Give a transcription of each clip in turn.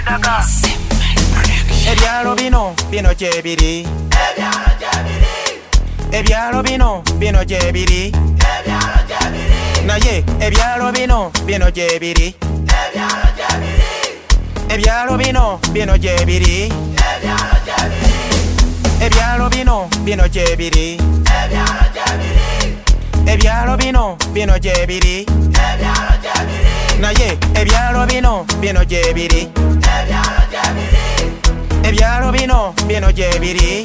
Ntaka ebyalo bino gyebiri ebyalo bino gyebiri naye ebyalo bino gyebiri ebyalo bino gyebiri ebyalo bino gyebiri ebyalo bino gyebiri naye ebyalo bino gyebiri ebyalo bino gyebiri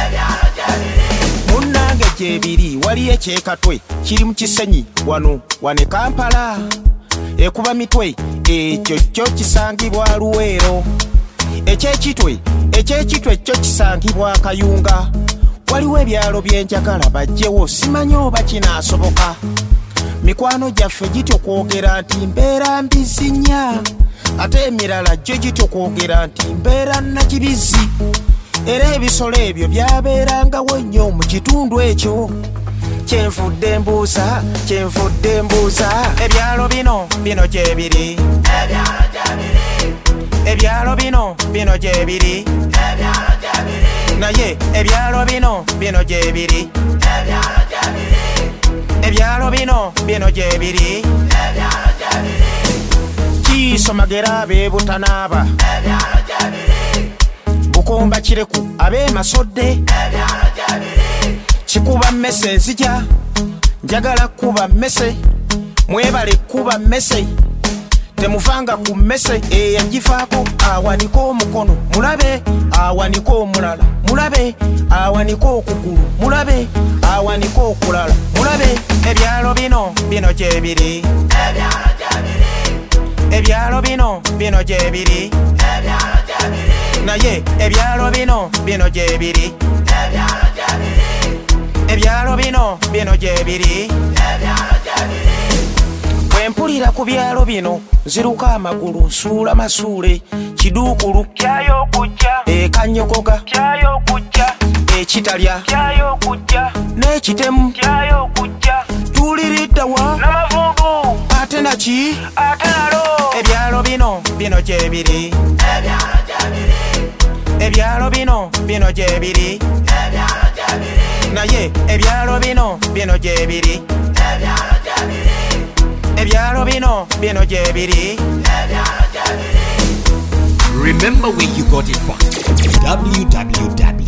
munnange gyebiri waliyo ekyekatwe kiri mu Kisenyi wano wane Kampala ekuba mitwe ekyo kyo kisangibwa Luweero ekyekitwe kyo kisangibwa Kayunga waliwo ebyalo byenjagala bajjewo simanyi oba kinaasoboka mikwano gyaffe gityo kwogera nti mbeera mbizinya ate emirala gyo gityo kwogera nti mbeera nakibizi era ebisolo ebyo byabeerangawo nnyo mu kitundu ekyo kyenvudde mbuuza ebyalo bino gyebiri ebyalo bino gyebiri naye ebyalo bino gyebiri ebyalo bino gyebiri kisomagera ab'ebutanaaba bukomba kireku ab'emasodde kikuba mmese enzija njagala kuba mmese mwebale kuba mmese temuvanga ku mmese eyagifaako awanika omukono mulabe awanika omulala mulabe awanika okugulu mulabe awanika okulala mulabe ebyalo bino gyebiri ebyalo bino gyebiri naye ebyalo bino gyebiri ebyalo bino gyebiri bwempulira ku byalo bino nziruka amagulu nsuula masuule kiduukulu kyayo okujja ekanyogoga kyayo okujja ekitalya kyayo okujja n'ekitemu kyayo okujja tuuliriddawa n'amavundu ate naki ate nalo ebyalo bino gyebiri ebyalo bino gyebiri naye ebyalo bino gyebiri ebyalo bino gyebiri. Remember where you got it from. www